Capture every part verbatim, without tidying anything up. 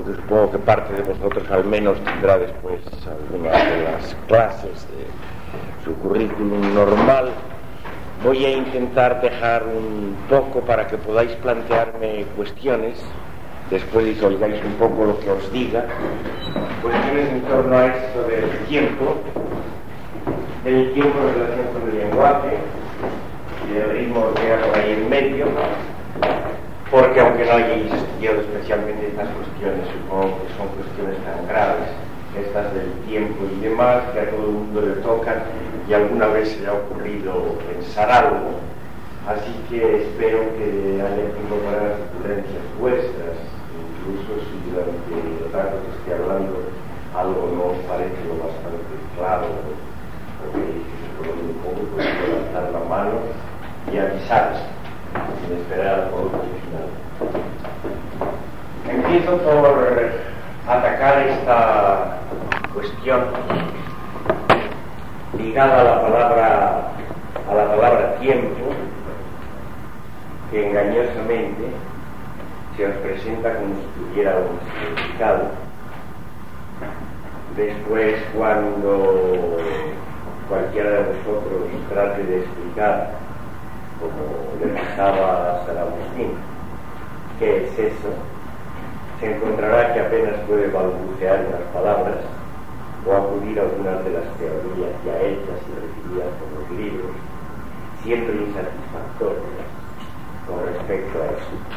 Porque supongo que parte de vosotros al menos tendrá después algunas de las clases de su currículum normal. Voy a intentar dejar un poco para que podáis plantearme cuestiones, después disolgáis un poco lo que os diga, cuestiones en torno a esto del tiempo, del tiempo en relación con el lenguaje y del ritmo que hay por ahí en medio, porque aunque no hayáis estudiado especialmente estas cuestiones, supongo que son cuestiones tan graves, estas del tiempo y demás, que a todo el mundo le tocan y alguna vez se le ha ocurrido pensar algo, así que espero que haya tiempo para las ocurrencias vuestras, incluso si durante el rato que esté hablando algo no os parece lo bastante claro o que se puede un poco, pues levantar la mano y avisar sin esperar por otro final. Empiezo por atacar esta cuestión ligada a la palabra a la palabra tiempo, que engañosamente se os presenta como si tuviera un significado. Después, cuando cualquiera de vosotros trate de explicar, como le pasaba a San Agustín, qué es eso, se encontrará que apenas puede balbucear unas palabras o acudir a algunas de las teorías ya hechas y recibidas por los libros, siempre insatisfactorias con respecto a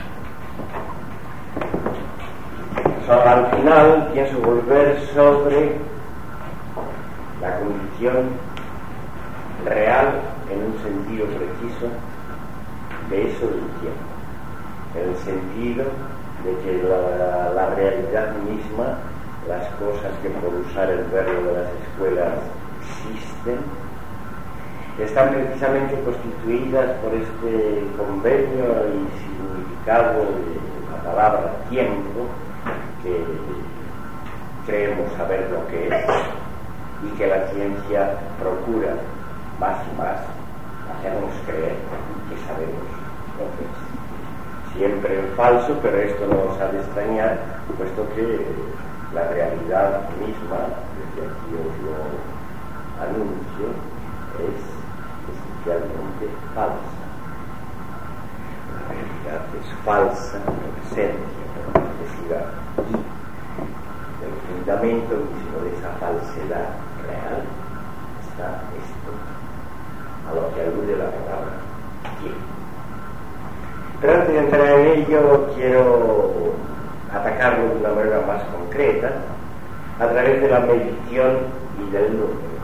eso. So, al final pienso volver sobre la condición real en un sentido preciso de eso del tiempo, en el sentido de que la, la realidad misma, las cosas que por usar el verbo de las escuelas existen, están precisamente constituidas por este convenio y significado de la palabra tiempo, que creemos saber lo que es y que la ciencia procura más y más hacernos creer que sabemos lo que es. Siempre en falso, pero esto no os ha de extrañar, puesto que la realidad misma, desde aquí os lo anuncio, es esencialmente falsa. La realidad es falsa por esencia, por necesidad, y el fundamento mismo de esa falsedad real está esto, a lo que alude la palabra tiempo. Pero antes de entrar en ello, quiero atacarlo de una manera más concreta a través de la medición y del número.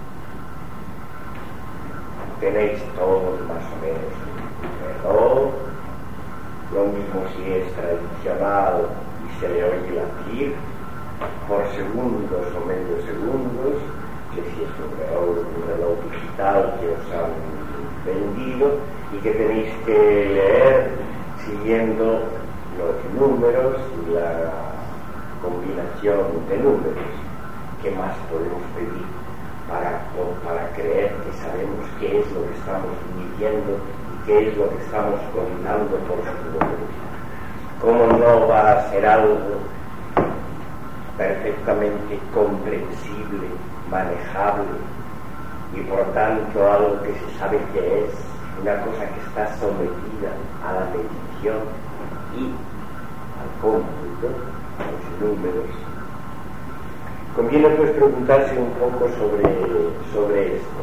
Tenéis todos más o menos un reloj, lo mismo si es tradicional y se le oye latir por segundos o medio segundos, que si es un reloj, un reloj digital que os han vendido y que tenéis que leer siguiendo los números y la combinación de números. ¿Qué más podemos pedir para, para creer que sabemos qué es lo que estamos midiendo y qué es lo que estamos combinando por sus números? ¿Cómo no va a ser algo perfectamente comprensible, manejable y por tanto algo que se sabe que es una cosa que está sometida a la medición y al cómputo, a los números? Conviene pues preguntarse un poco sobre, sobre esto.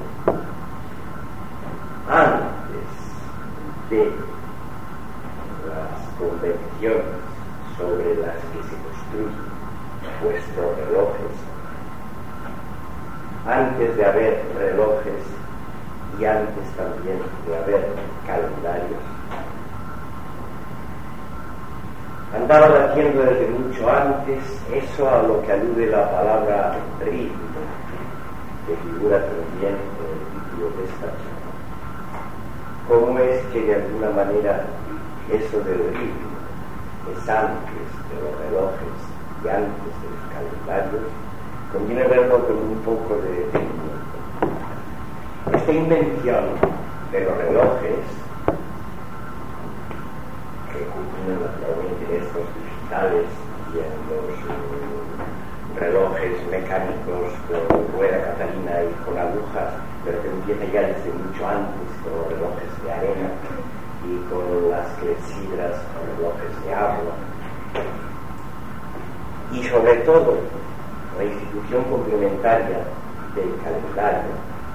Antes de las convenciones sobre las que se construyen vuestros relojes, antes de haber relojes y antes también de haber calendarios, andaban haciendo desde mucho antes eso a lo que alude la palabra ritmo, que figura también en el título de esta charla. ¿Cómo es que de alguna manera eso del ritmo es antes de los relojes y antes de los calendarios? Conviene verlo con un poco de detenimiento. Esta invención de los relojes, que culminan naturalmente en estos digitales y bien los uh, relojes mecánicos con rueda catalina y con agujas, pero que empieza ya desde mucho antes con los relojes de arena y con las clepsidras, con relojes de agua. Y sobre todo, la institución complementaria del calendario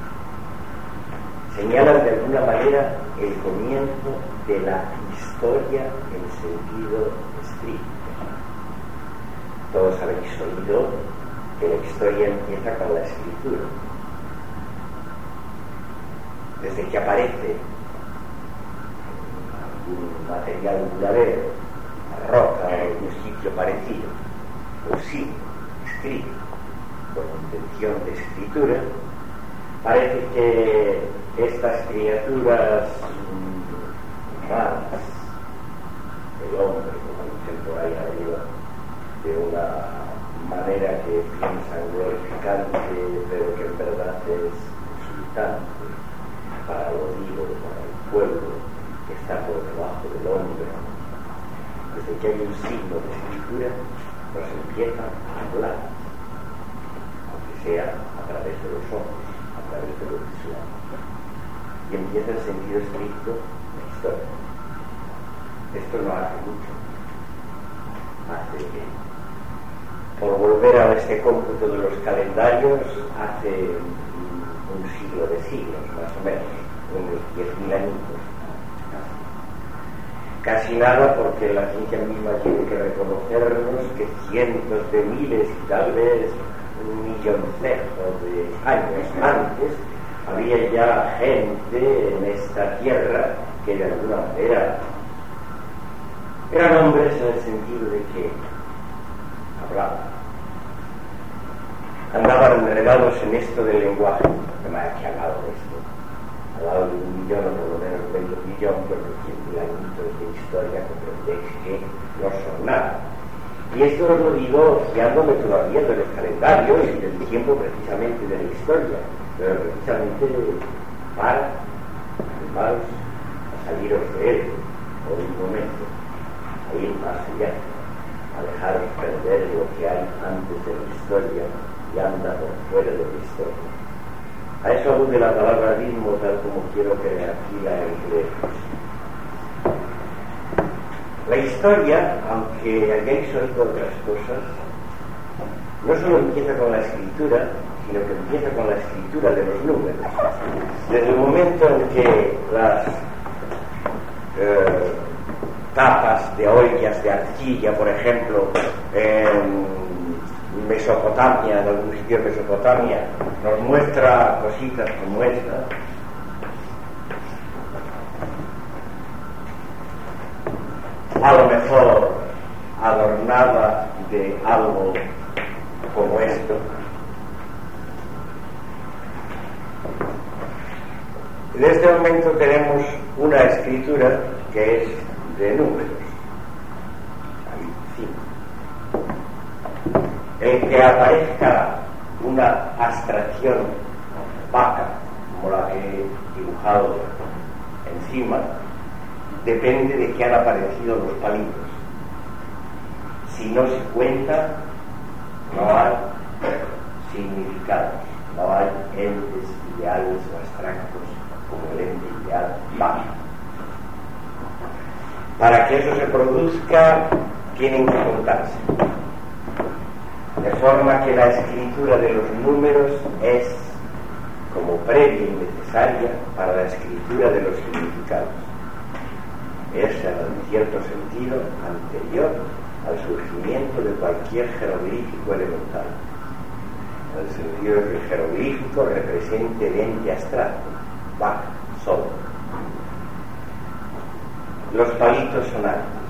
señalan de alguna manera el comienzo de la historia en sentido estricto. Todos habéis oído que la historia empieza con la escritura. Desde que aparece algún material duradero, la roca o algún sitio parecido, o sí, escrito, con intención de escritura, parece que estas criaturas humanas, el hombre, como dicen por ahí arriba, de una manera que piensan glorificante, pero que en verdad es insultante para lo vivo, para el pueblo que está por debajo del hombre. Desde que hay un signo de escritura, nos empiezan a hablar, aunque sea a través de los ojos, a través de lo visual. Y empieza en sentido estricto la historia. Esto no hace mucho. Hace que, por volver a este cómputo de los calendarios, hace un siglo de siglos, más o menos, unos diez mil añitos. Casi nada, porque la ciencia misma tiene que reconocernos que cientos de miles y tal vez un milloncejo de años antes había ya gente en esta tierra que de alguna manera eran hombres en el sentido de que hablaban, andaban enredados en esto del lenguaje. No me ha que al lado de esto, al lado de un millón o por lo menos medio millón, pero cien mil añitos de historia, comprendéis que no son nada. Y esto os lo digo fiándome todavía de los calendarios y del tiempo precisamente de la historia, pero precisamente para animaros a saliros de él por un momento, a ir más allá, a dejaros perder lo que hay antes de la historia y anda por fuera de la historia. A eso alude la palabra ritmo, tal como quiero que aquí la empleemos. La historia, aunque hayáis oído otras cosas, no solo empieza con la escritura, sino que empieza con la escritura de los números. Desde el momento en que las eh, tapas de ollas de arcilla, por ejemplo, en Mesopotamia, en algún sitio de Mesopotamia, nos muestra cositas como esta, a lo mejor adornada de algo como esto. En este momento tenemos una escritura que es de números. Ahí, sí. El que aparezca una abstracción vaca, como la que he dibujado encima, depende de que han aparecido los palitos. Si no se cuenta, no hay significados, no hay entes ideales o abstractos como el ente ideal vaca. Para que eso se produzca, tienen que contarse. De forma que la escritura de los números es como previa y necesaria para la escritura de los significados. Es, en cierto sentido, anterior al surgimiento de cualquier jeroglífico elemental, en el sentido de que el jeroglífico represente el ente abstracto, vaca, sol. Los palitos son antes.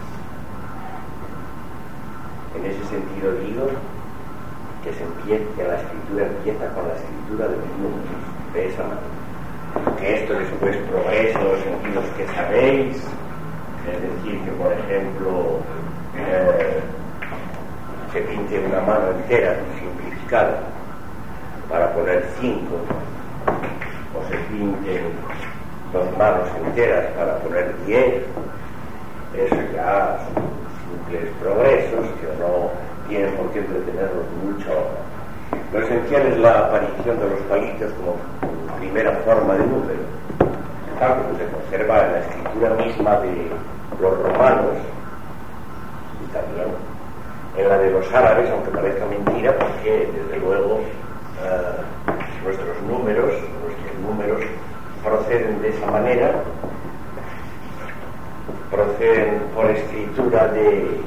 En ese sentido digo que, se empieza, que la escritura empieza con la escritura de los números, de esa manera. Que esto después progresa en los sentidos que sabéis, es decir, que por ejemplo eh, se pinte una mano entera simplificada para poner cinco, o se pinten dos manos enteras para poner diez. Eso ya son simples progresos que no tienen por qué entretenernos mucho ahora. Lo esencial es la aparición de los palitos como primera forma de número, tal como se conserva en la escritura misma de los romanos y también en la de los árabes, aunque parezca mentira, porque desde luego eh, nuestros números, nuestros números proceden de esa manera, proceden por escritura de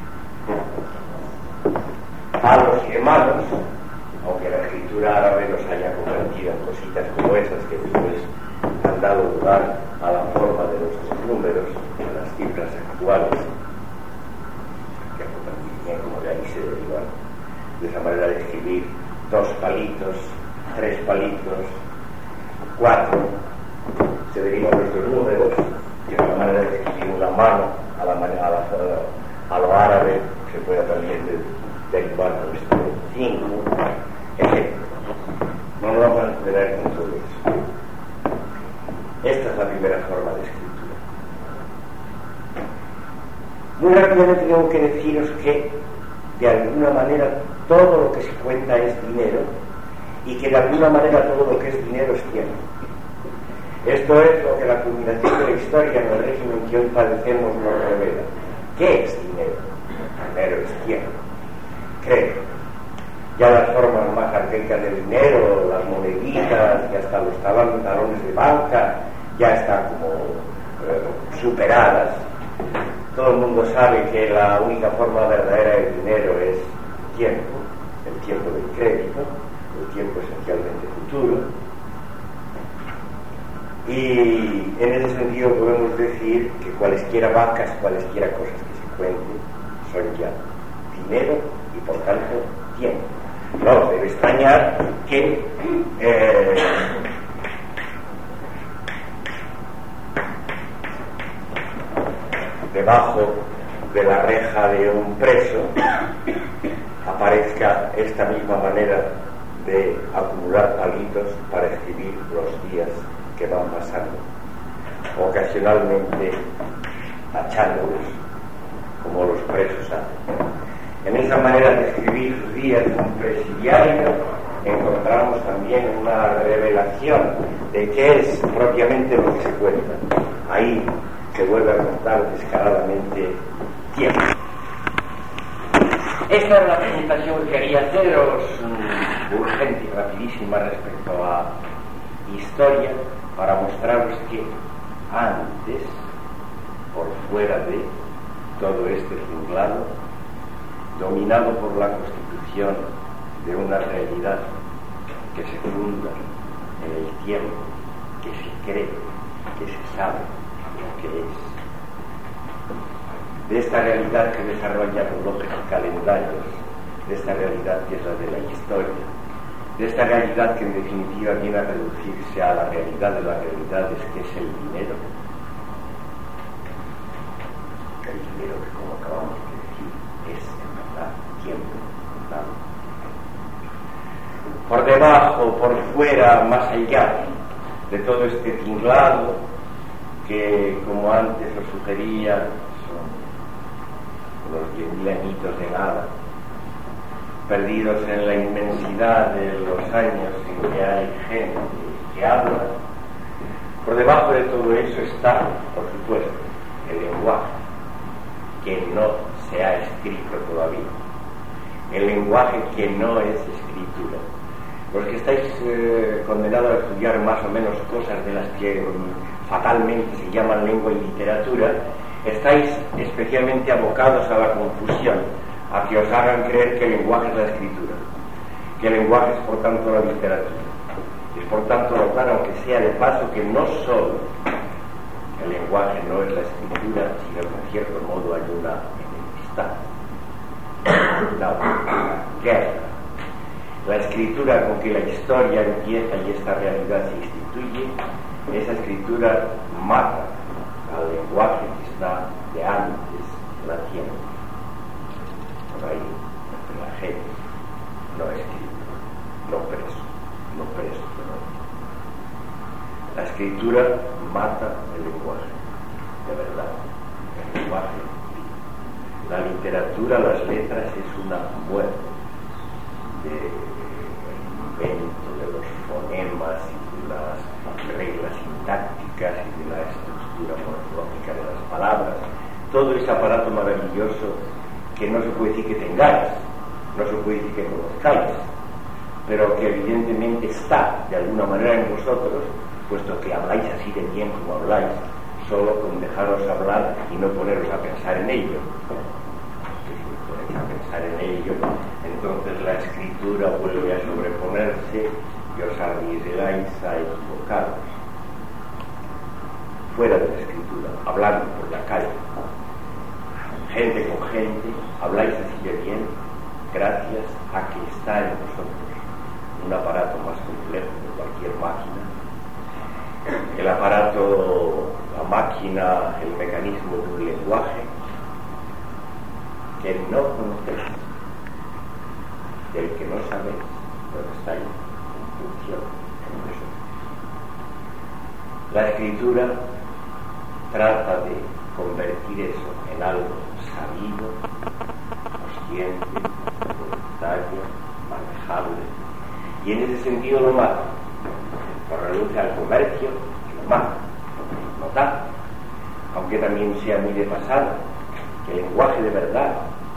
palos y de manos, aunque la escritura árabe los haya convertido en cositas como esas que después han dado lugar a la forma de nuestros números, a las cifras actuales, que bien como de ahí se derivan de esa manera de escribir dos palitos, tres palitos, cuatro, se derivan nuestros números, y de la manera de escribir una mano a la manera a, la, a lo árabe se puede también de, derivar nuestro cinco, etcétera. No nos vamos a entretener con todo eso. Esta es la primera forma de escritura. Muy rápidamente tengo que deciros que de alguna manera todo lo que se cuenta es dinero y que de alguna manera todo lo que es dinero es tiempo. Esto es lo que la culminación de la historia en el régimen que hoy padecemos nos revela. ¿Qué es dinero? Dinero es tiempo. Creo. Ya las formas más arcaicas del dinero, las moneditas y hasta los talón, talones de banca ya están como eh, superadas. Todo el mundo sabe que la única forma verdadera del dinero es tiempo, el tiempo del crédito, el tiempo esencialmente futuro. Y en ese sentido podemos decir que cualesquiera vacas, cualesquiera cosas que se cuenten son ya dinero y por tanto tiempo. No debe extrañar que eh, debajo de la reja de un preso aparezca esta misma manera de acumular palitos para escribir los días que van pasando, ocasionalmente tachándolos como los presos hacen. En esa manera de escribir sus días de un presidiario encontramos también una revelación de qué es propiamente lo que se cuenta. Ahí se vuelve a contar descaradamente tiempo. Esta es la presentación que quería haceros, urgente y rapidísima respecto a historia, para mostraros que antes, por fuera de todo este tinglado, dominado por la constitución de una realidad que se funda en el tiempo, que se cree, que se sabe lo que es, de esta realidad que desarrolla relojes y calendarios, de esta realidad que es la de la historia, de esta realidad que en definitiva viene a reducirse a la realidad de las realidades, que es el dinero, el dinero que, como acabamos de decir, es en verdad tiempo, ¿verdad? Por debajo, por fuera, más allá de todo este tinglado que, como antes os sugería, son unos diez mil añitos de nada, perdidos en la inmensidad de los años en que hay gente que habla. Por debajo de todo eso está, por supuesto, el lenguaje, que no se ha escrito todavía, el lenguaje que no es escritura. Los que estáis eh, condenados a estudiar más o menos cosas de las que um, fatalmente se llaman lengua y literatura, estáis especialmente abocados a la confusión, a que os hagan creer que el lenguaje es la escritura, que el lenguaje es por tanto la literatura. Es por tanto notar, aunque sea de paso, que no solo el lenguaje no es la escritura, sino que en cierto modo hay una enemistad, una guerra. La escritura con que la historia empieza y esta realidad se instituye, esa escritura mata al lenguaje que está de antes naciendo. Por ahí, entre la gente, no escrito, no preso, no preso, no. La escritura mata el lenguaje, de verdad, el lenguaje. La literatura, las letras, es una muerte del invento de los fonemas y de las reglas sintácticas y de la estructura morfológica de las palabras. Todo ese aparato maravilloso que no se puede decir que tengáis, no se puede decir que conozcáis, pero que evidentemente está de alguna manera en vosotros, puesto que habláis así de bien como habláis, solo con dejaros hablar y no poneros a pensar en ello. Que si os ponéis a pensar en ello, entonces la escritura vuelve a sobreponerse y os arriesgáis a equivocaros. Fuera de la escritura, hablando por la calle, gente con gente, habláis así de bien, gracias a que está en vosotros un aparato más complejo que cualquier máquina. El aparato, la máquina, el mecanismo de un lenguaje que no conocéis, del que no sabéis, pero que está ahí en función en vosotros. La escritura trata de convertir eso en algo sabido, consciente, voluntario, manejable, y en ese sentido lo mata, lo reduce al comercio y lo mata, no da, aunque también sea muy de pasada, que el lenguaje de verdad,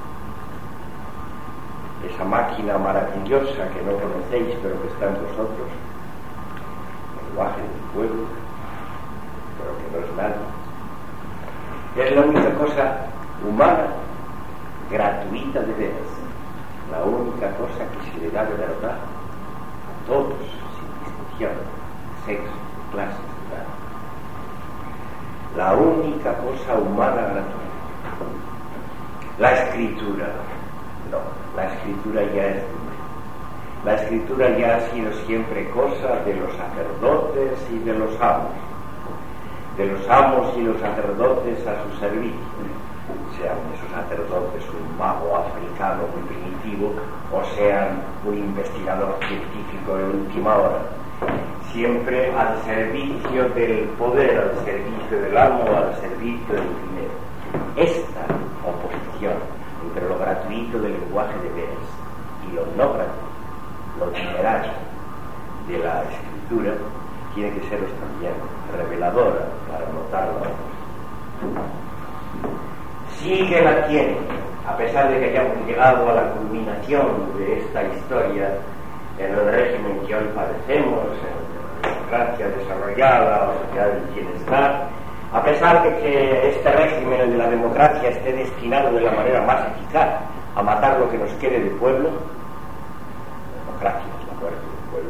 esa máquina maravillosa que no conocéis pero que está en vosotros, el lenguaje del pueblo, pero que no es nada, es la única cosa humana, gratuita de veras, la única cosa que se le da de verdad a todos, sin distinción, sexo, clase, edad. La única cosa humana gratuita. La escritura, no, la escritura ya es la escritura ya ha sido siempre cosa de los sacerdotes y de los amos, de los amos y los sacerdotes a su servicio, sean esos sacerdotes un mago africano muy primitivo o sean un investigador científico de última hora, siempre al servicio del poder, al servicio del amo, al servicio del dinero. Esta oposición entre lo gratuito del lenguaje de veras y lo no gratuito, lo dinerario de la escritura, tiene que seros también reveladora para notarlo. Sigue latiendo, a pesar de que hayamos llegado a la culminación de esta historia en el régimen que hoy padecemos, en la democracia desarrollada, la sociedad del bienestar, a pesar de que este régimen, el de la democracia, esté destinado de la manera más eficaz a matar lo que nos quede de pueblo, la democracia es la muerte del pueblo.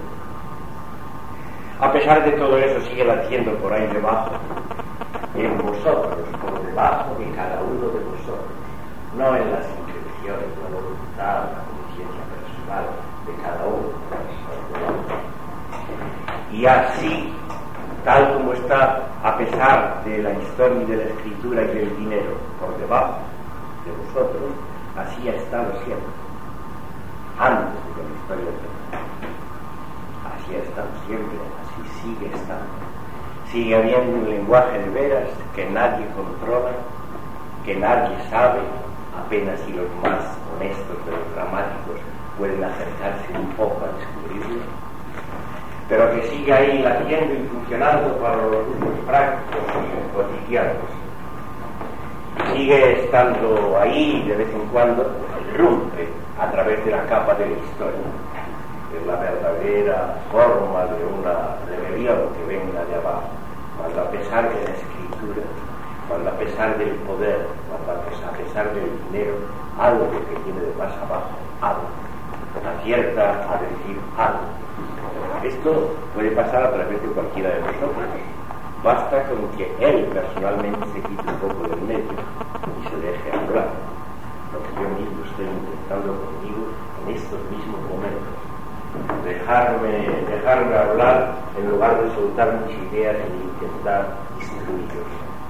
A pesar de todo eso, sigue latiendo por ahí debajo, en vosotros, por debajo de cada uno de vosotros, no en las intenciones, la voluntad, la conciencia personal de cada uno de vosotros. Y así, tal como está, a pesar de la historia y de la escritura y del dinero por debajo de vosotros, así ha estado siempre, antes de la historia del dinero. Así ha estado siempre, así sigue estando. Sigue habiendo un lenguaje de veras que nadie controla, que nadie sabe, apenas si los más honestos de los dramáticos pueden acercarse un poco a descubrirlo, pero que sigue ahí latiendo y funcionando para los usos prácticos y cotidianos. Sigue estando ahí de vez en cuando, irrumpe a través de la capa de la historia. Es la verdadera forma de una rebelión que venga de abajo, cuando a pesar de la escritura, cuando a pesar del poder, cuando a pesar del dinero, algo que viene de más abajo, algo, acierta a decir algo. Esto puede pasar a través de cualquiera de nosotros. Basta con que él personalmente se quite un poco del medio y se deje hablar. Lo que yo mismo estoy intentando conmigo en estos mismos momentos. Dejarme, dejarme hablar en lugar de soltar mis ideas e intentar instruirlos.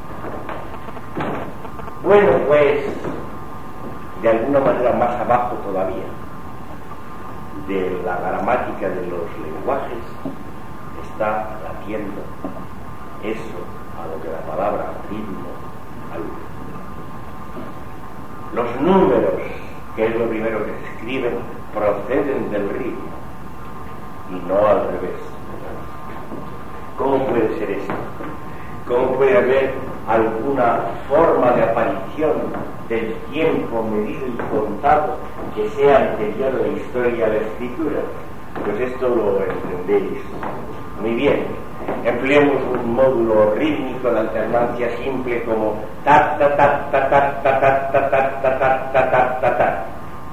Bueno, pues, de alguna manera más abajo todavía de la gramática de los lenguajes está latiendo eso a lo que la palabra ritmo alude. Los números, que es lo primero que se escriben, proceden del ritmo y no al revés. ¿Cómo puede ser esto? ¿Cómo puede haber alguna forma de aparición del tiempo medido y contado que sea anterior a la historia de la escritura? Pues esto lo entendéis muy bien. Empleemos un módulo rítmico de alternancia simple como ta ta ta ta ta ta ta ta ta ta ta ta ta ta ta.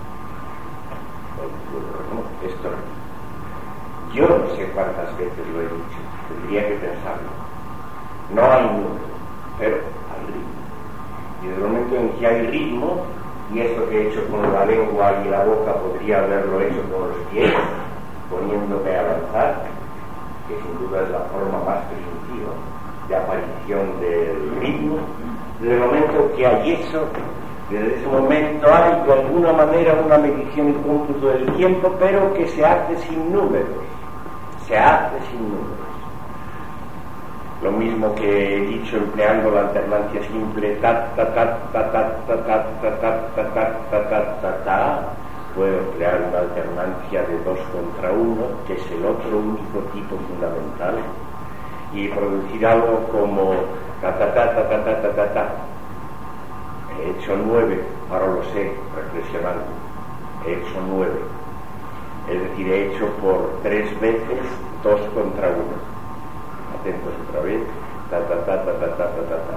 Esto yo no sé cuántas veces lo he dicho, tendría que pensarlo. No hay número, pero hay ritmo. Y desde el momento en que hay ritmo, y esto que he hecho con la lengua y la boca podría haberlo hecho con los pies, poniéndome a avanzar, que sin duda es la forma más primitiva de aparición del ritmo. Desde el momento que hay eso, desde ese momento hay de alguna manera una medición y cómputo del tiempo, pero que se hace sin números, se hace sin números. Lo mismo que he dicho empleando la alternancia simple ta ta ta ta ta ta ta ta ta ta ta ta ta ta, puedo emplear una alternancia de dos contra uno, que es el otro único tipo fundamental, y producir algo como ta ta ta ta ta ta ta ta ta. He hecho nueve, ahora lo sé, reflexionando. He hecho nueve. Es decir, he hecho por tres veces dos contra uno. Atentos otra vez. Ta ta ta ta ta ta ta ta.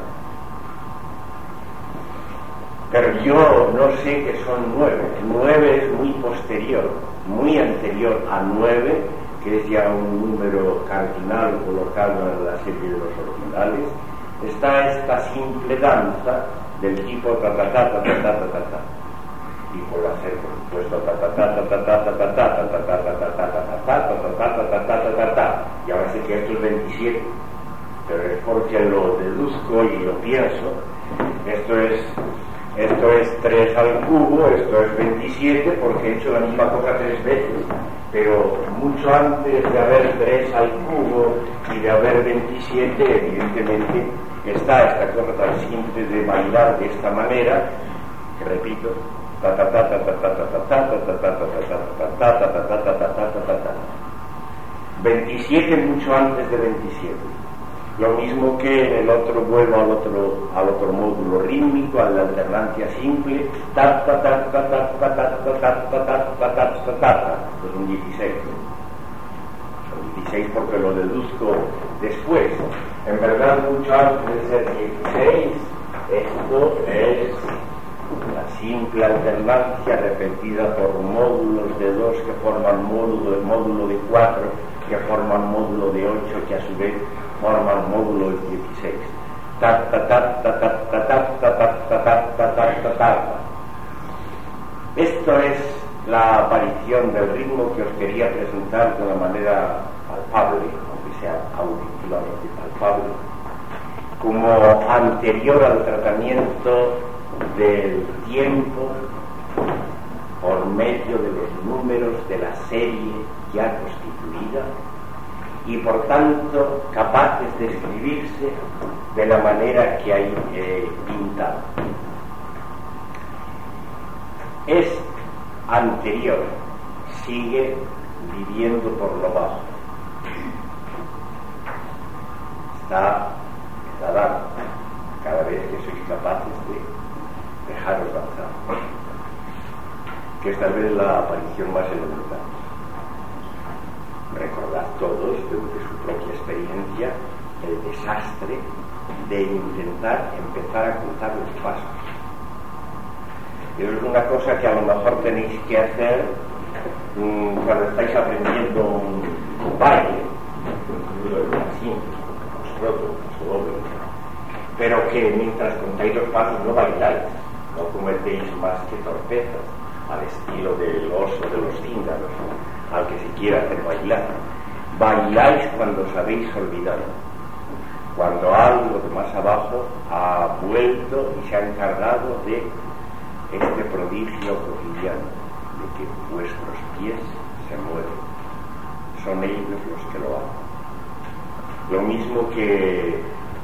Pero yo no sé que son nueve. Nueve es muy posterior, muy anterior a nueve, que es ya un número cardinal colocado en la serie de los orbitales. Está esta simple danza del tipo ta ta ta ta ta ta ta ta. Y por hacer, por supuesto, ta ta ta ta ta ta ta ta ta ta ta ta ta ta ta ta ta ta ta. Y ahora sé que esto es veintisiete, pero es porque lo deduzco y lo pienso. Esto es esto es tres al cubo, esto es veintisiete, porque he hecho la misma cosa tres veces. Pero mucho antes de haber tres al cubo y de haber veintisiete, evidentemente está esta cosa tan simple de bailar de esta manera, que repito, ta ta ta ta ta ta ta ta ta ta ta ta ta ta ta ta ta. veintisiete mucho antes de veintisiete. Lo mismo que en el otro, vuelvo al otro al otro módulo rítmico, a la alternancia simple, ta ta ta ta ta ta ta ta ta ta ta ta ta ta. Pues un dieciséis. Son dieciséis porque lo deduzco después. En verdad, mucho antes de ser dieciséis, esto es la simple alternancia repetida por módulos de dos que forman módulo, módulo de cuatro, que forman módulo de ocho, que a su vez forman módulo de dieciséis. Ta ta ta ta ta ta ta ta ta ta ta ta ta ta. Esto es la aparición del ritmo que os quería presentar de una manera palpable, aunque sea auditivamente palpable, como anterior al tratamiento del tiempo por medio de los números de la serie ya constituida, y por tanto capaces de escribirse de la manera que hay eh, pintado. Es anterior, sigue viviendo por lo bajo, está, está dando cada vez que sois capaces de dejaros lanzar, que esta vez es la aparición más elemental. Recordad todos, desde su propia experiencia, el desastre de intentar empezar a cruzar los pasos. Eso es una cosa que a lo mejor tenéis que hacer mmm, cuando estáis aprendiendo un, un baile, así, roto, doble, pero que mientras contáis los pasos no bailáis, no cometéis más que torpezas, al estilo del oso de los cíngaros, al que se quiera hacer bailar. Bailáis cuando os habéis olvidado, cuando algo de más abajo ha vuelto y se ha encargado de este prodigio cotidiano, de que vuestros pies se mueven. Son ellos los que lo hacen. Lo mismo que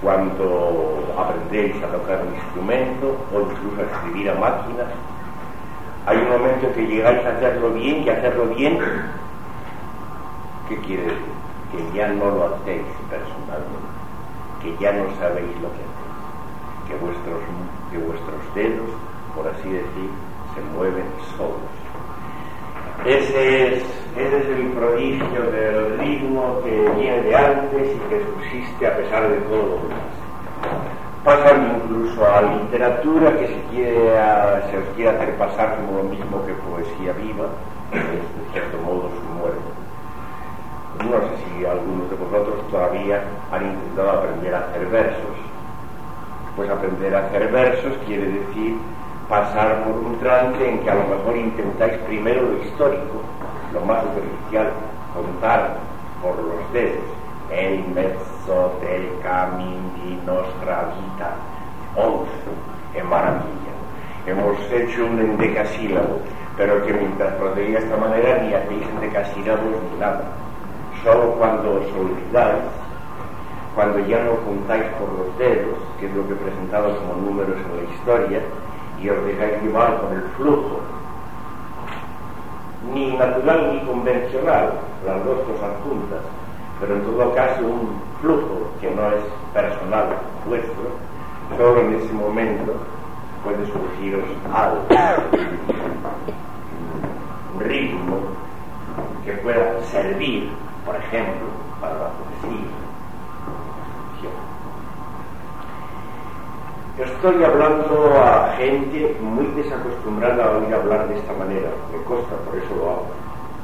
cuando aprendéis a tocar un instrumento o incluso a escribir a máquina. Hay un momento en que llegáis a hacerlo bien, y hacerlo bien, ¿qué quiere decir? Que ya no lo hacéis personalmente, que ya no sabéis lo que hacéis, que vuestros, que vuestros dedos, por así decir, se mueven solos. Ese es, ese es el prodigio del ritmo que viene de antes y que subsiste a pesar de todo lo demás. Pasan incluso a la literatura, que se, quiere, a, se os quiere hacer pasar como lo mismo que poesía viva, que es de cierto modo su muerte. No sé si algunos de vosotros todavía han intentado aprender a hacer versos. Pues aprender a hacer versos quiere decir pasar por un trance en que a lo mejor intentáis primero lo histórico, lo más superficial, contar por los dedos el mezzo del camino di nostra vita, once, qué maravilla. Hemos hecho un endecasílabo, pero que mientras procedía de esta manera ni hacéis endecasílabos ni nada. Solo cuando os olvidáis, cuando ya no contáis por los dedos, que es lo que he presentado como números en la historia, y os dejáis llevar con el flujo, ni natural ni convencional, las dos cosas juntas, pero en todo caso un flujo que no es personal vuestro, solo en ese momento puede surgiros algo, un ritmo que pueda servir, por ejemplo, para la poesía. Yo estoy hablando a gente muy desacostumbrada a oír hablar de esta manera, me consta, por eso lo hago,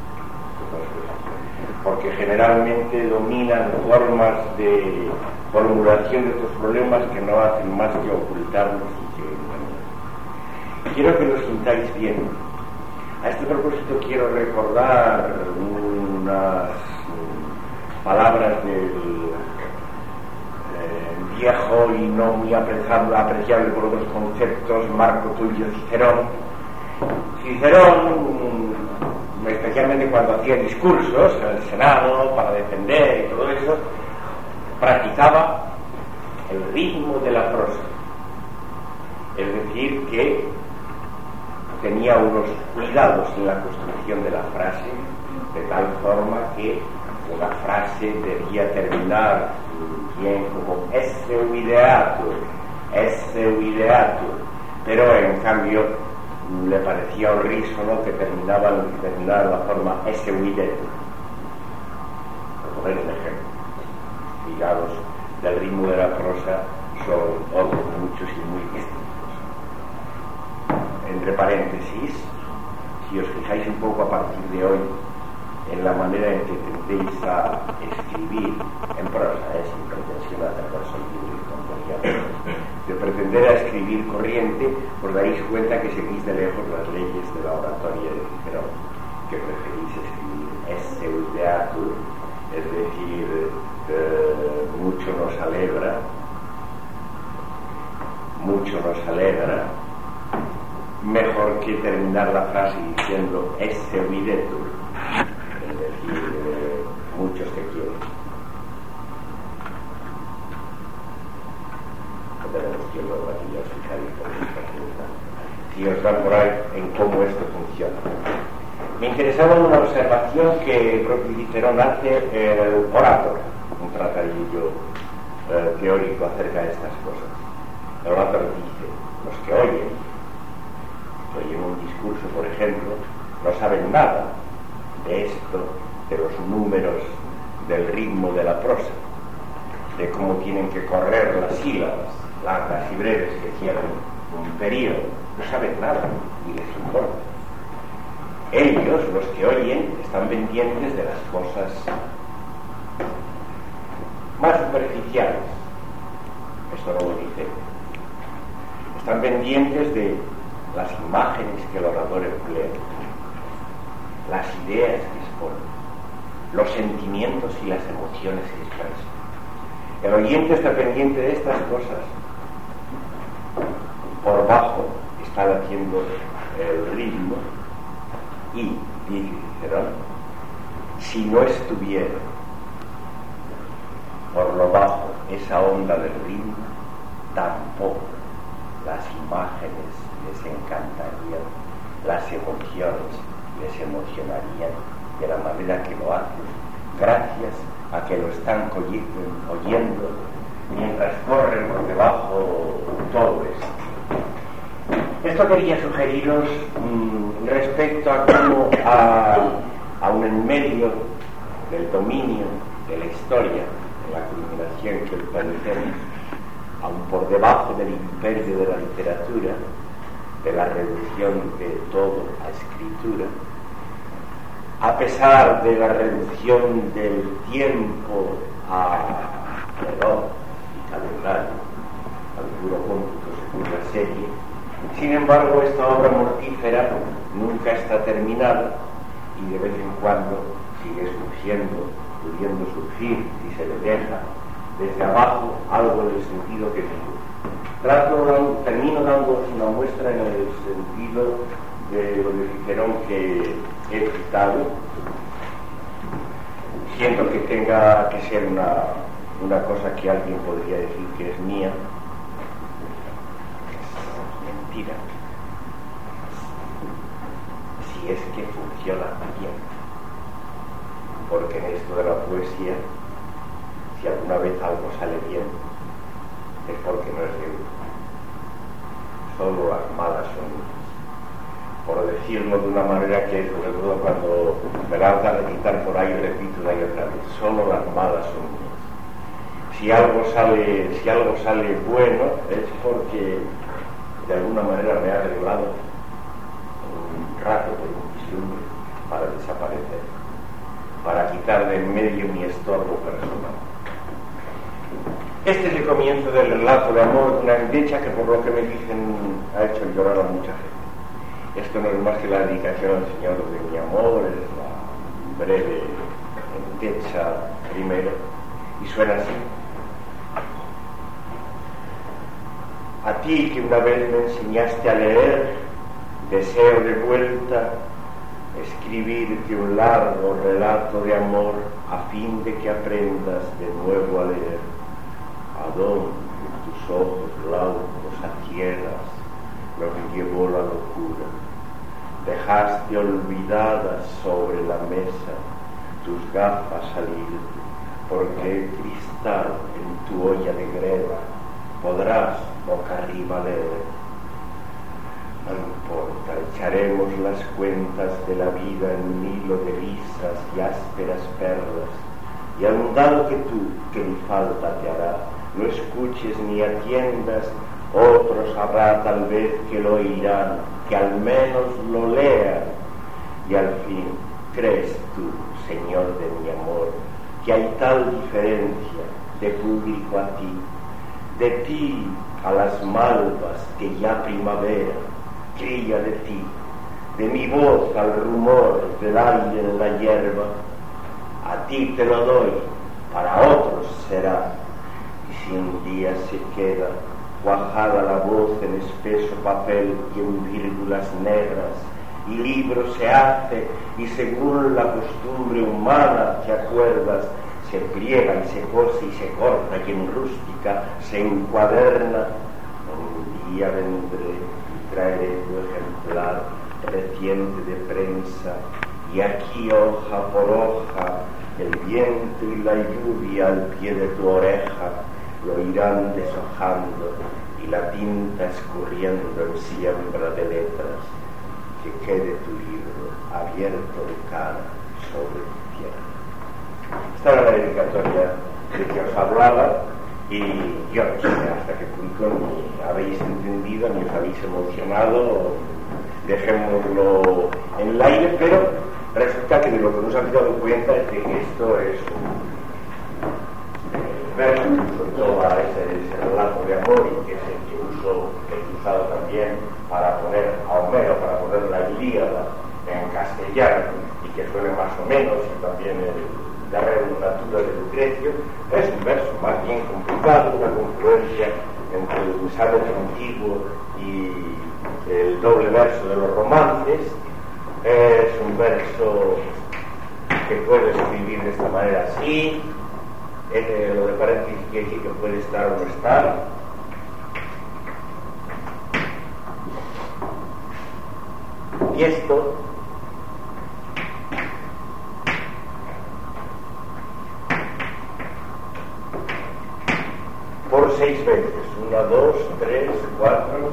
porque generalmente dominan formas de formulación de estos problemas que no hacen más que ocultarlos y que... Quiero que lo sintáis bien. A este propósito quiero recordar unas palabras del eh, viejo y no muy apreciable, apreciable por otros conceptos Marco Tulio Cicerón. Cicerón, especialmente cuando hacía discursos en el Senado para defender y todo eso, practicaba el ritmo de la prosa, es decir, que tenía unos cuidados en la construcción de la frase, de tal forma que una frase debía terminar bien como esse videatur, esse videatur, pero en cambio le parecía horrísono que terminaban que terminara la forma esse videtur. Por poner un ejemplo, cuidados del ritmo de la prosa son otros muchos y muy distintos. Entre paréntesis, si os fijáis un poco a partir de hoy en la manera en que tendéis a escribir en prosa, ¿eh? Sin pretensión de hacer verso libre y tonterías, de pretender a escribir corriente, os daréis cuenta que seguís de lejos las leyes de la oratoria de Cicerón, que preferís escribir esse videatur, es decir, eh, mucho nos alegra, mucho nos alegra, mejor que terminar la frase diciendo esse videtur, es decir, eh, muchos te quieren. No tenemos tiempo de aquí a explicar y os dan por ahí en cómo esto funciona. Me interesaba una observación que el propio Cicerón hace en el Orator, un tratadillo eh, teórico acerca de estas cosas. El Orator dice: los que oyen, que oyen un discurso, por ejemplo, no saben nada de esto, de los números, del ritmo de la prosa, de cómo tienen que correr las sílabas largas y breves que cierran un periodo. No saben nada, ni les importa. Ellos, los que oyen, están pendientes de las cosas más superficiales. Esto no lo dice. Están pendientes de las imágenes que el orador emplea, las ideas que exponen, los sentimientos y las emociones que expresa. El oyente está pendiente de estas cosas. Por bajo está latiendo el ritmo y, dice Cicerón, si no estuviera por lo bajo esa onda del ritmo, tampoco las imágenes les encantarían, las emociones les emocionarían de la manera que lo hacen, gracias a que lo están oyendo mientras corre por debajo todo esto. Esto quería sugeriros mmm, respecto a cómo a, aun en medio del dominio de la historia, de la culminación que hoy padecemos, aun por debajo del imperio de la literatura, de la reducción de todo a escritura, a pesar de la reducción del tiempo a reloj y calendario, al puro cómputo según la serie, sin embargo esta obra mortífera nunca está terminada y de vez en cuando sigue surgiendo, pudiendo surgir si se le deja desde abajo algo del sentido que digo. Trato, termino dando una muestra en el sentido de lo de Cicerón que he citado. Siento que tenga que ser una, una cosa que alguien podría decir que es mía. Es mentira. Si es que funciona bien. Porque en esto de la poesía, si alguna vez algo sale bien, es porque no es de uno. Solo las malas son mías. Por decirlo de una manera que, sobre todo cuando me lanzan a quitar por ahí, repito una y otra vez, solo las malas son mías. Si algo sale, si algo sale bueno, es porque de alguna manera me ha arreglado un rato de inquisición para desaparecer, para quitar de en medio mi estorbo personal. Este es el comienzo del relato de amor de una endecha que, por lo que me dicen, ha hecho llorar a mucha gente. Esto no es más que la dedicación al Señor de mi amor, es la breve endecha primero, y suena así. A ti que una vez me enseñaste a leer, deseo de vuelta escribirte un largo relato de amor a fin de que aprendas de nuevo a leer. ¿A dónde tus ojos blancos a tierras nos llevó la locura? Dejaste olvidadas sobre la mesa tus gafas salir, porque el cristal en tu olla de greda podrás boca arriba leer. No importa, echaremos las cuentas de la vida en un hilo de lisas y ásperas perlas, y aun dado que tú, que mi falta te hará, no escuches ni atiendas, otros habrá tal vez que lo oirán, que al menos lo lean, y al fin, ¿crees tú, Señor de mi amor, que hay tal diferencia de público a ti, de ti a las malvas que ya primavera cría de ti, de mi voz al rumor del aire en la hierba? A ti te lo doy, para otros será, y si un día se queda cuajada la voz en espeso papel y en vírgulas negras, y libro se hace, y según la costumbre humana, ¿te acuerdas?, se pliega y se cose y se corta y en rústica se encuaderna, un día vendré y traeré tu ejemplar reciente de prensa, y aquí hoja por hoja el viento y la lluvia al pie de tu oreja lo irán deshojando, y la tinta escurriendo en siembra de letras, que quede tu libro abierto de cara sobre tu tierra. Esta era la dedicatoria de que os hablaba, y yo no sé hasta qué punto ni habéis entendido ni os habéis emocionado, dejémoslo en el aire, pero resulta que de lo que nos habéis dado cuenta es que esto es un verso, sobre todo a ese, ese relato de amor, y que es el que uso, que he usado también para poner a Homero, para poner la Ilíada en castellano, y que suene más o menos, y también el Guerrero Natura de Lucrecio. Es un verso más bien complicado, una confluencia entre el Salmo antiguo y el doble verso de los romances. Es un verso que puede escribir de esta manera así: Eh, lo de paréntesis quiere decir que puede estar o no estar. Y esto por seis veces. Una, dos, tres, cuatro,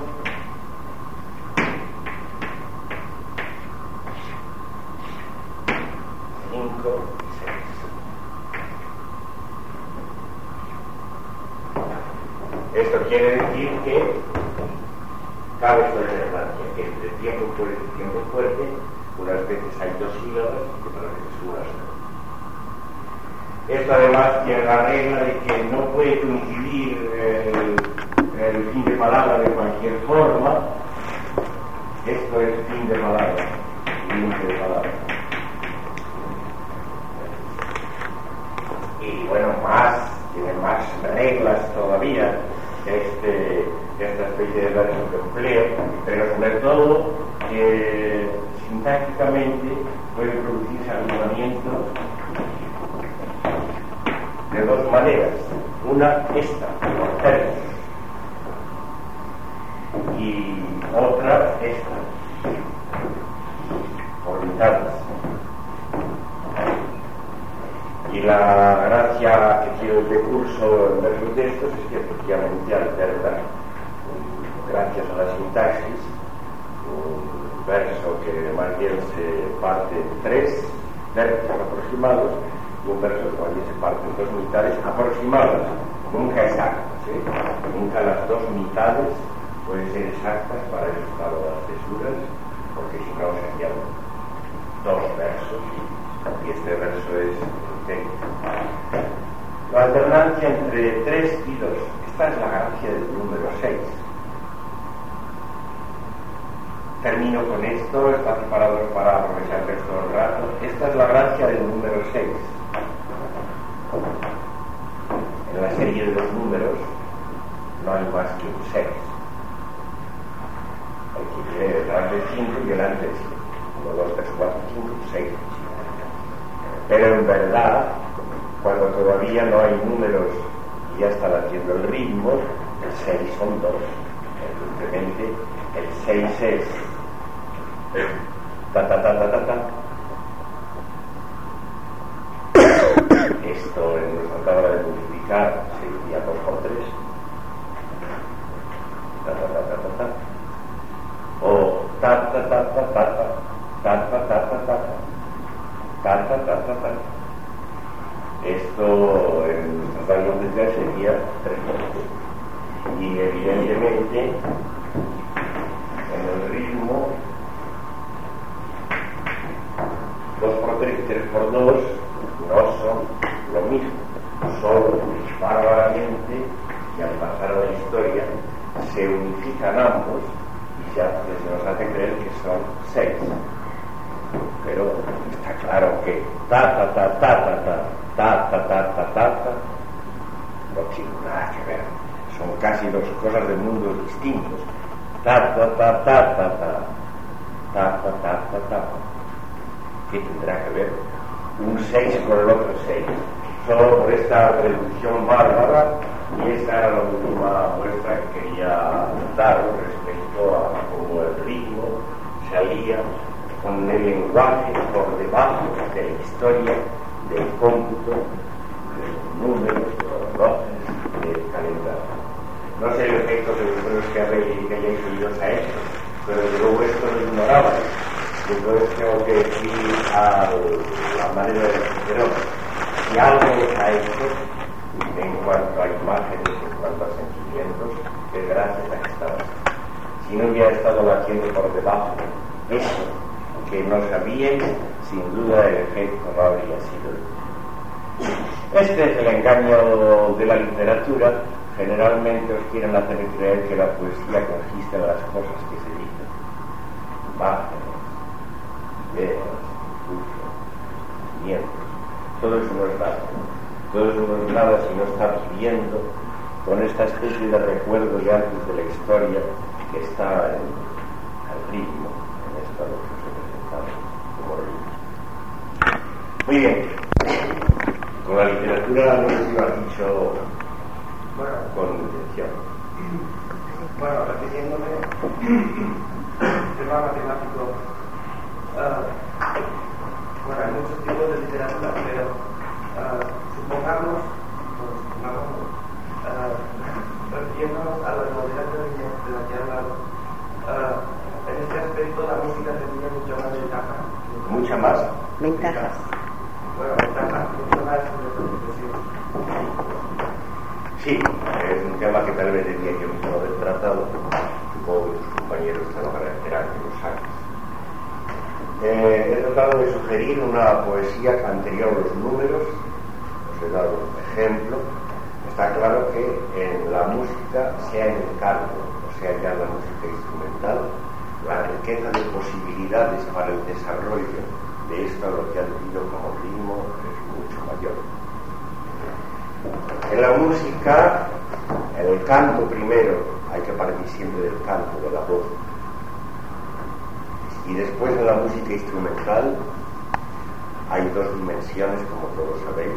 cinco y seis. Esto quiere decir que cabe su alternancia, que entre tiempo fuerte y tiempo fuerte, unas veces hay dos sílabas y otras veces una sola. Esto además tiene la regla de que no puede coincidir el, el fin de palabra de cualquier forma. Esto es fin de palabra, límite de palabra. Y bueno, más, tiene más reglas todavía este, esta especie de verso que empleo, pero sobre todo que sintácticamente puede producirse agrupamientos de dos maneras. Una, esta, por términos, y otra, esta, por mitades. Y la gracia que tiene el recurso en versos de estos es que efectivamente alterna, gracias a la sintaxis, un verso que más bien se parte en tres versos aproximados y un verso que más bien se parte en dos mitades aproximadas, nunca exactas, ¿eh? Nunca las dos mitades pueden ser exactas para el estado de las tesuras, porque si no serían dos versos y este verso es técnico. La alternancia entre tres y dos, esta es la gracia del número seis. Termino con esto, está preparado para aprovechar el resto del rato. Esta es la gracia del número seis. En la serie de los números no hay más que un seis. Hay que ir detrás del cinco y delante del cinco. uno, dos, tres, cuatro, cinco, seis. Pero en verdad, cuando todavía no hay números y ya está latiendo el ritmo, el seis son dos. Evidentemente, el seis es ta ta ta ta ta ta. Esto en nuestra tabla de multiplicar sería dos por tres. Ta ta ta ta ta ta. O ta ta ta ta ta ta ta ta ta ta ta ta ta ta ta ta. Esto en nuestra tabla de multiplicar sería tres por tres. Y evidentemente en el ritmo dos por tres y tres por dos no son lo mismo, solo bárbaramente, y al pasar a la historia se unifican ambos y ya se nos hace creer que son seis. Pero está claro que ta ta ta ta ta ta ta ta ta ta ta ta no tiene nada que ver, son casi dos cosas de mundos distintos. Ta ta ta ta ta ta ta ta ta ta ta. ¿Qué tendrá que ver un seis con el otro seis? Solo por esta reducción bárbara, y esta era la última muestra que quería dar respecto a cómo el ritmo salía con el lenguaje por debajo de la historia del cómputo, de los números, de los relojes, del calendario. No sé el efecto de los números que habéis, que hayáis oído a esto, pero de luego esto lo ignoraba. Entonces tengo que decir a la manera de Cicerón, si algo ha hecho en cuanto a imágenes, en cuanto a sentimientos, es gracias a que estaba. Si no hubiera estado latiendo por debajo, eso que no sabíais, sin duda el efecto no habría sido. Este es el engaño de la literatura. Generalmente os quieren hacer creer que la poesía consiste en las cosas que se dicen. Imágenes, ideas, discursos, sentimientos. Todo eso no es nada. Todo eso no es nada si no está viviendo con esta especie de recuerdo ya antes de la historia que está en el ritmo, en esto a lo que os he presentado como ritmo. Muy bien. Con la literatura lectura no sé si lo has dicho bueno, con intención. Bueno, refiriéndome al tema matemático, uh, bueno, hay muchos tipos de literatura, pero uh, supongamos, pues, supongamos uh, refiriéndonos a las novelas de la que he hablado, uh, en este aspecto la música tendría mucho más ventaja. ¿Mucha más? Ventajas. Bueno, ventajas, mucho más sobre la expresión. Sí, es un tema que tal vez tenía yo mismo haber tratado, supongo que sus compañeros se lo agradecerán que lo saques. Eh, he tratado de sugerir una poesía anterior a los números, os he dado un ejemplo. Está claro que en la música, sea en el canto, o sea ya en la música instrumental, la riqueza de posibilidades para el desarrollo de esto, lo que ha tenido como ritmo, es mucho mayor. En la música, en el canto primero, hay que partir siempre del canto, de la voz. Y después en la música instrumental hay dos dimensiones, como todos sabéis.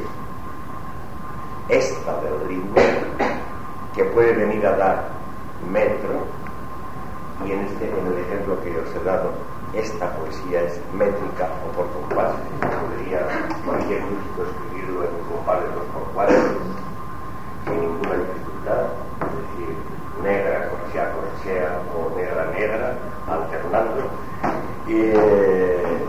Esta del ritmo, que puede venir a dar metro, y en, este, en el ejemplo que os he dado, esta poesía es métrica o por compases. Podría cualquier músico escribirlo en un compás de dos por cuatro sin ninguna dificultad, es decir, negra, corchea, corchea o negra, negra, alternando. Eh,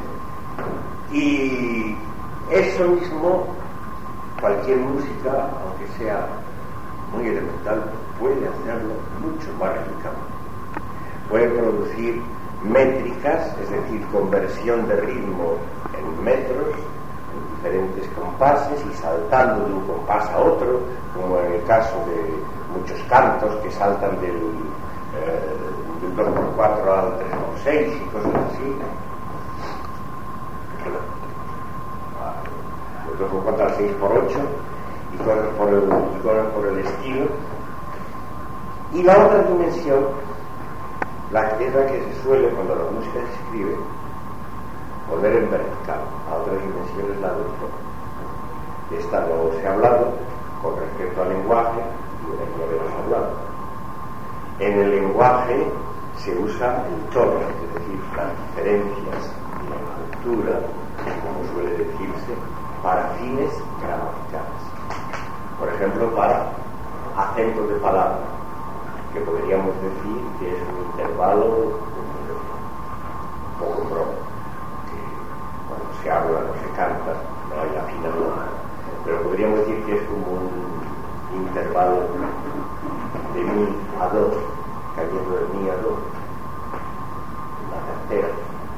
y eso mismo, cualquier música, aunque sea muy elemental, puede hacerlo mucho más ricamente. Puede producir métricas, es decir, conversión de ritmo en metros, en diferentes compases y saltando de un compás a otro, como en el caso de muchos cantos que saltan del, eh, del dos por cuatro al tres por seis y cosas así. Del dos por cuatro al seis por ocho y cosas por el, y cosas por el estilo. Y la otra dimensión, la que es la que se suele, cuando la música se escribe, poner en vertical. A otra dimensión es la del tono. Esta no os he hablado con respecto al lenguaje, y de aquí habíamos hablado. En el lenguaje se usa el tono, es decir, las diferencias en la altura, como suele decirse, para fines gramaticales. Por ejemplo, para acentos de palabra, que podríamos decir que es un intervalo un poco broma, que cuando se habla no se canta, no hay la fina nota, pero podríamos decir que es como un intervalo de mi a do, cayendo de mi a do, la tercera,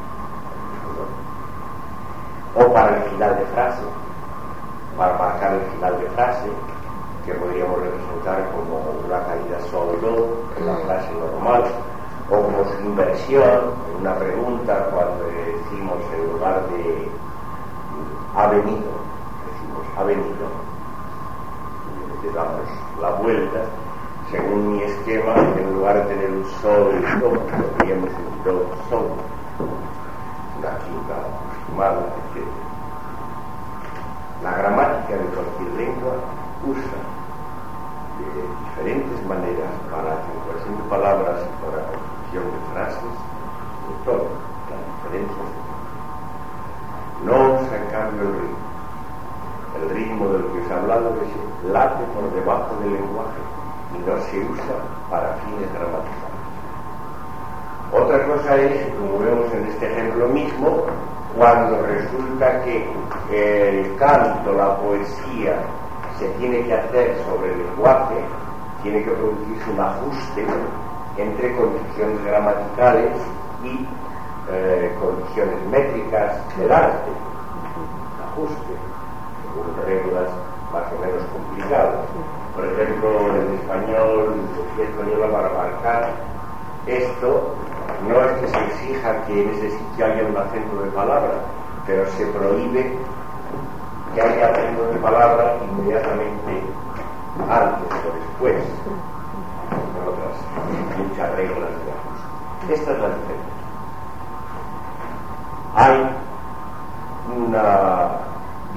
¿no? O para el final de frase, para marcar el final de frase, que podríamos representar como una caída sol-do en la frase normal, o como su inversión en una pregunta, cuando decimos en lugar de ha venido, decimos ha venido, y le damos la vuelta. Según mi esquema, en lugar de tener un sol y do, tendríamos un do sol, una quinta acostumada, etcétera. La gramática de cualquier lengua usa de diferentes maneras para la acentuación de palabras y para la construcción de frases de todo, las diferencias de todo. No usa en cambio el ritmo. El ritmo del que os he hablado que se late por debajo del lenguaje y no se usa para fines gramaticales. Otra cosa es, como vemos en este ejemplo mismo, cuando resulta que el canto, la poesía, se tiene que hacer sobre el lenguaje, tiene que producirse un ajuste entre condiciones gramaticales y eh, condiciones métricas del arte. Un ajuste, con reglas más o menos complicadas. Por ejemplo, en español, en española, para marcar esto, no es que se exija que en ese sitio haya un acento de palabra, pero se prohíbe que haya acento de palabra inmediatamente antes o después, con otras muchas reglas de ajuste. Esta es la diferencia. Hay una dimensión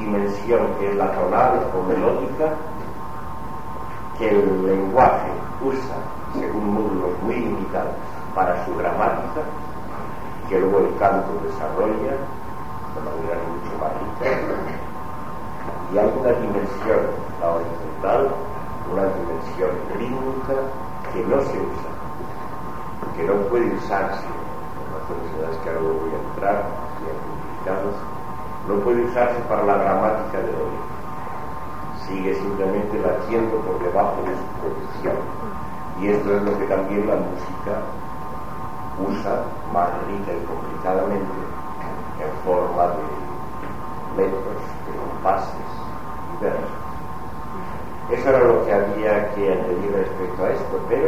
dimensión que es la tonal o melódica, que el lenguaje usa según módulos muy limitados para su gramática, que luego el canto desarrolla de manera mucho más rica, y hay una dimensión, la horizontal, una dimensión rítmica que no se usa, que no puede usarse, por razones en las que ahora voy a entrar, bien complicadas, no puede usarse para la gramática de hoy. Sigue simplemente latiendo por debajo de su producción, y esto es lo que también la música usa más rica y complicadamente en forma de metros, de compases y versos. Eso era lo que había que añadir respecto a esto, pero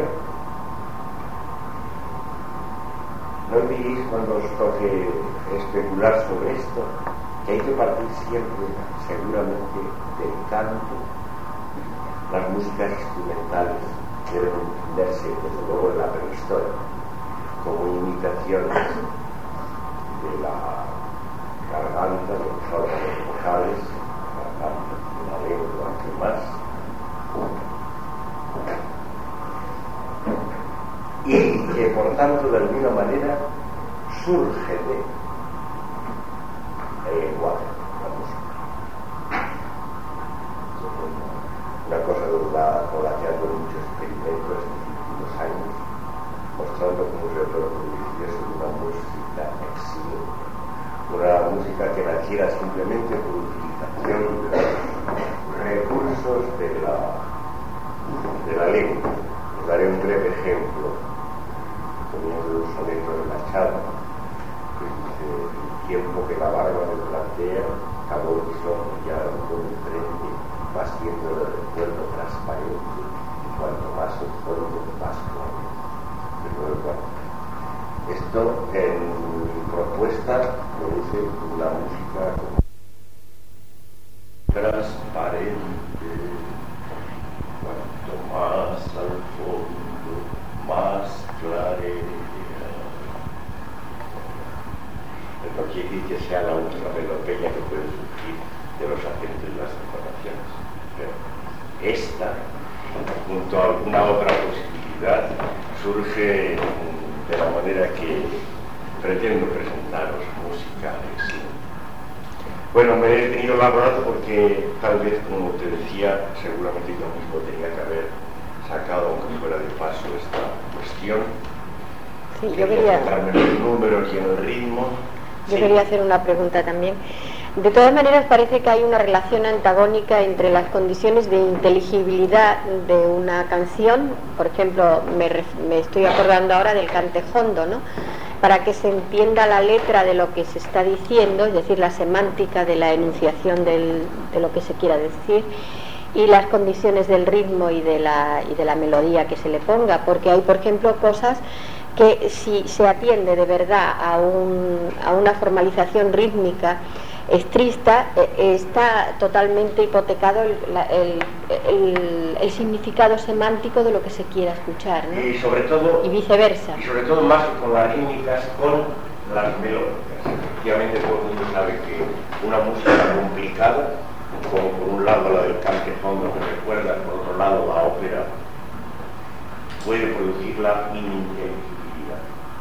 no olvidéis cuando os toque especular sobre esto que hay que partir siempre seguramente del canto. Las músicas instrumentales deben entenderse desde luego en la prehistoria como imitaciones de la garganta, de los órganos vocales, la garganta, de la lengua, ¿qué más? Y que por tanto de alguna manera surge de el lenguaje, la música. Una cosa con la, con la que ando en muchos experimentos en los últimos años, mostrando cómo se puede producir eso de una música excelente, una música que naciera simplemente por utilización de los recursos de la, de la lengua. Os daré un breve ejemplo, poniendo un soneto de Machado, que dice: el tiempo que la barba me plantea, acabó mis ojos ya no comprende, va siendo el recuerdo transparente, y cuanto más el fondo, más claro. Esto en mi propuesta produce una música transparente, cuanto más al fondo, más claridad. No quiere decir que sea la única melodía que puede surgir de los acentos y las entonaciones, pero esta, junto a alguna otra posibilidad, surge de la manera que pretendo presentaros, música excelente. Bueno, me he tenido largo rato porque tal vez, como te decía, seguramente yo mismo tenía que haber sacado, aunque fuera de paso, esta cuestión. Sí, yo quería enfocarme en los números y en el ritmo. Yo sí. quería hacer una pregunta también. De todas maneras, parece que hay una relación antagónica entre las condiciones de inteligibilidad de una canción. Por ejemplo, me, me estoy acordando ahora del cantejondo, ¿no? Para que se entienda la letra de lo que se está diciendo, es decir, la semántica de la enunciación del, de lo que se quiera decir, y las condiciones del ritmo y de la, y de la melodía que se le ponga, porque hay, por ejemplo, cosas que si se atiende de verdad a, un, a una formalización rítmica estricta, eh, está totalmente hipotecado el, la, el, el, el significado semántico de lo que se quiera escuchar, ¿no? Y sobre todo, y viceversa. Y sobre todo más que con las rítmicas, con las melódicas. Efectivamente, todo el mundo sabe que una música complicada, como por un lado la del cantejondo que recuerda, por otro lado la ópera, puede producir la ininteligibilidad.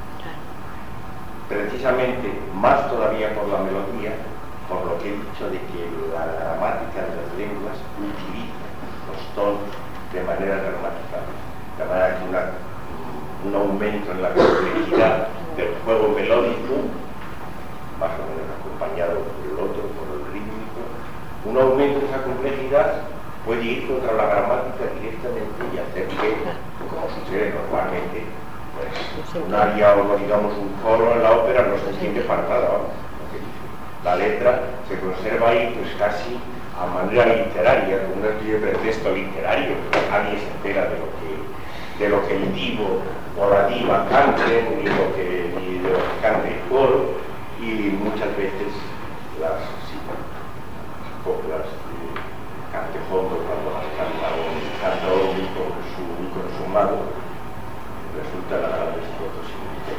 Precisamente, más todavía por la melodía, por lo que he dicho de que la gramática de las lenguas utiliza los tonos de manera gramatical, de manera que una, un aumento en la complejidad del juego melódico, más o menos acompañado por el otro, por el rítmico, un aumento de esa complejidad puede ir contra la gramática directamente y hacer que, como sucede normalmente, pues un aria o digamos un coro en la ópera no se entiende para nada, vamos. La letra se conserva ahí pues casi a manera literaria, con una especie de pretexto literario, porque nadie se entera de lo que, de lo que el divo o la diva canten, ni, lo que, ni de lo que cante el coro, y muchas veces las, sí, las coplas de cantejondo, cuando las canta un cantador muy, muy consumado, resulta la gran desproporción,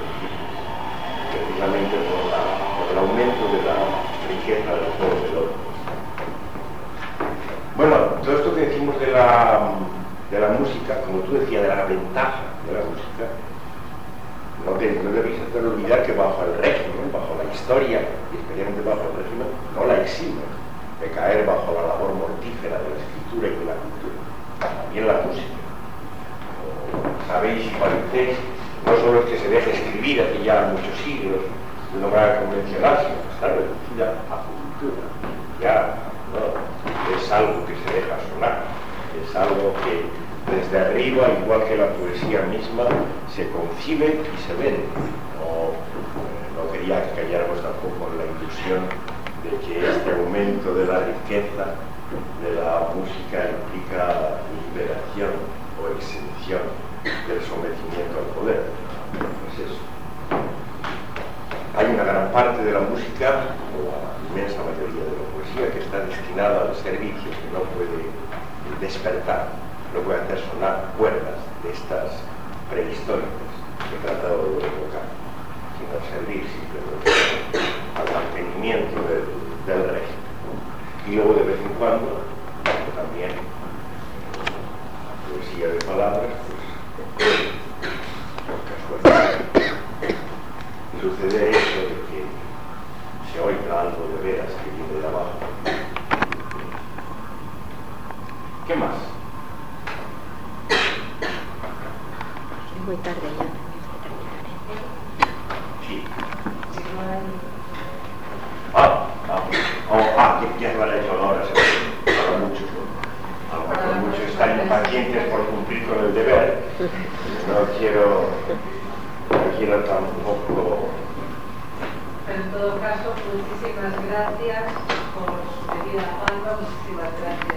precisamente por la el aumento de la riqueza del juego melódico. la, de la música, como tú decías, de la ventaja de la música, no, te, no debéis hacer olvidar que bajo el régimen, bajo la historia, y especialmente bajo el régimen, no la exime de caer bajo la labor mortífera de la escritura y de la cultura, también la música. Sabéis y parecéis, no solo es que se deje escribir hace ya muchos siglos de una manera convencional, sino que está reducida a cultura. Ya no es algo que se deja sonar, es algo que desde arriba, igual que la poesía misma, se concibe y se vende. No, no quería que calláramos tampoco en la ilusión de que este aumento de la riqueza de la música implica liberación o exención del sometimiento al poder. No es eso. Hay una gran parte de la música, o la inmensa mayoría de la poesía, que está destinada al servicio, que no puede despertar, no puede hacer sonar cuerdas de estas prehistóricas que he tratado de evocar, sino servir simplemente al mantenimiento del, del régimen. Y luego de vez en cuando también la poesía de palabras, pues por casualidad sucede eso de que se oiga algo de veras que viene de abajo. ¿Qué más? Es muy tarde ya. Sí. Ah, ah, oh, ah, que ya lo han hecho ahora, para muchos, a lo mejor muchos están impacientes por cumplir con el deber. No quiero, no quiero tampoco. Pero en todo caso, muchísimas gracias por su querida Alba, muchísimas gracias.